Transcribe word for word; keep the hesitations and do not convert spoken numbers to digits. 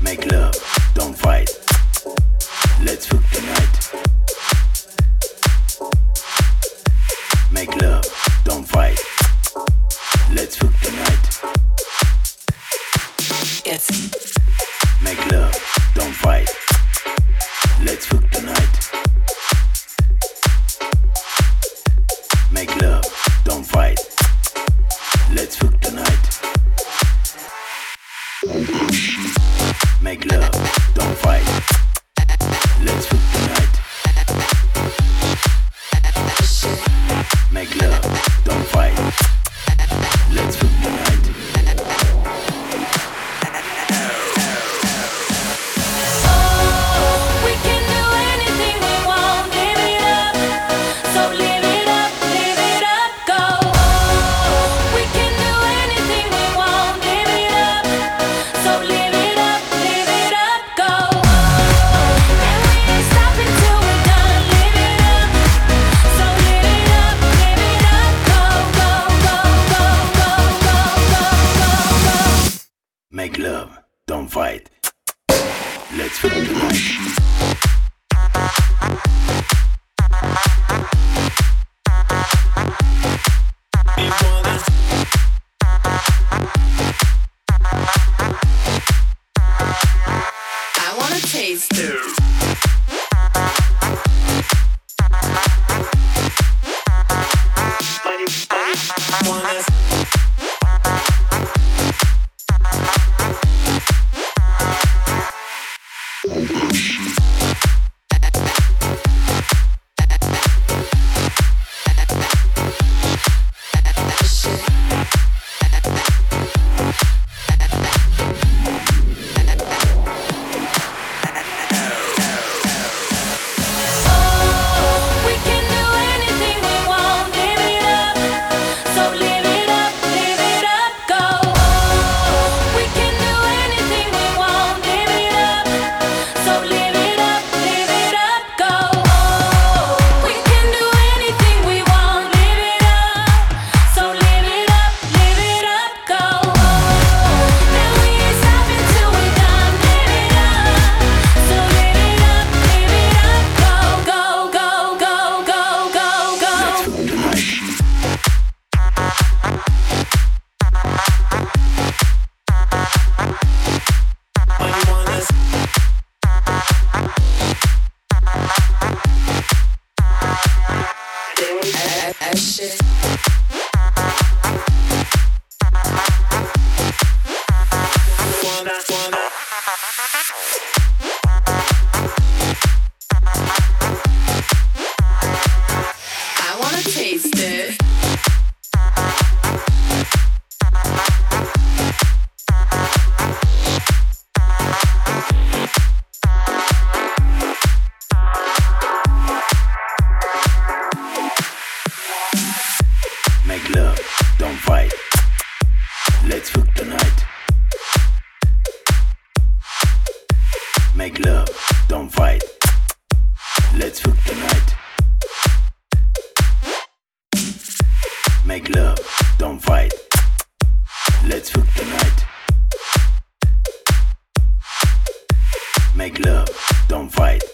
Make love, don't fight. Let's fuck tonight. Make love, don't fight. Let's fuck tonight. It's Make love, don't fight. Let's fuck tonight. Make love, don't fight. Let's fuck tonight. Make love, don't fight. Let's fuck tonight. Make love, don't fight. Let's fuck tonight. Make love, don't fight. Let's fuck tonight. I wanna taste it. That shit. I wanna taste it. Make love, don't fight. Let's fuck tonight. Make love, don't fight. Let's fuck tonight. Make love, don't fight. Let's fuck tonight. Make love, don't fight.